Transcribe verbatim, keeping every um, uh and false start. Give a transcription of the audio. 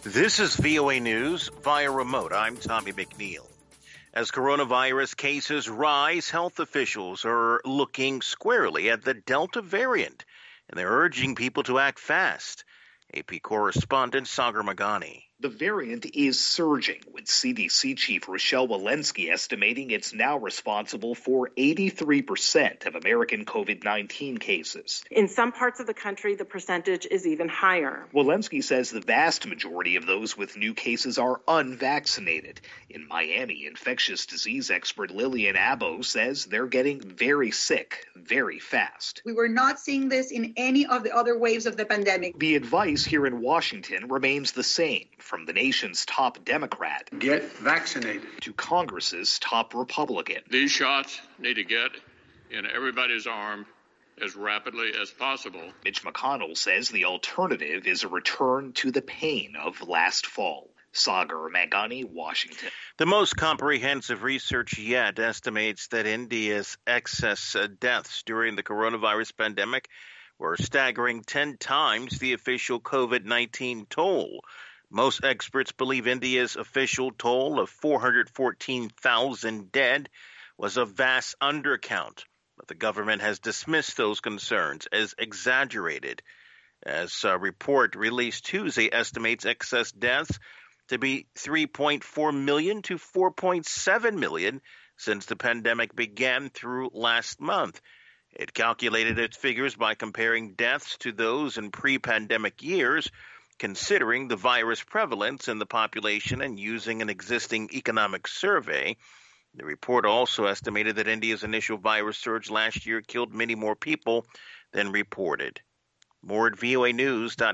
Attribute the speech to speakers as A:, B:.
A: This is V O A News via remote. I'm Tommy McNeil. As coronavirus cases rise, health officials are looking squarely at the Delta variant, and they're urging people to act fast. A P correspondent Sagar Magani.
B: The variant is surging, with C D C Chief Rochelle Walensky estimating it's now responsible for eighty-three percent of American COVID nineteen cases.
C: In some parts of the country, the percentage is even higher.
B: Walensky says the vast majority of those with new cases are unvaccinated. In Miami, infectious disease expert Lillian Abo says they're getting very sick very fast.
D: We were not seeing this in any of the other waves of the pandemic.
B: The advice here in Washington remains the same, from the nation's top Democrat,
E: get vaccinated,
B: to Congress's top Republican.
F: These shots need to get in everybody's arm as rapidly as possible.
B: Mitch McConnell says the alternative is a return to the pain of last fall. Sagar Magani, Washington.
A: The most comprehensive research yet estimates that India's excess deaths during the coronavirus pandemic were a staggering ten times the official COVID nineteen toll. Most experts believe India's official toll of four hundred fourteen thousand dead was a vast undercount, but the government has dismissed those concerns as exaggerated. As a report released Tuesday estimates excess deaths to be three point four million to four point seven million since the pandemic began through last month. It calculated its figures by comparing deaths to those in pre-pandemic years, considering the virus prevalence in the population and using an existing economic survey. The report also estimated that India's initial virus surge last year killed many more people than reported. More at V O A News dot com.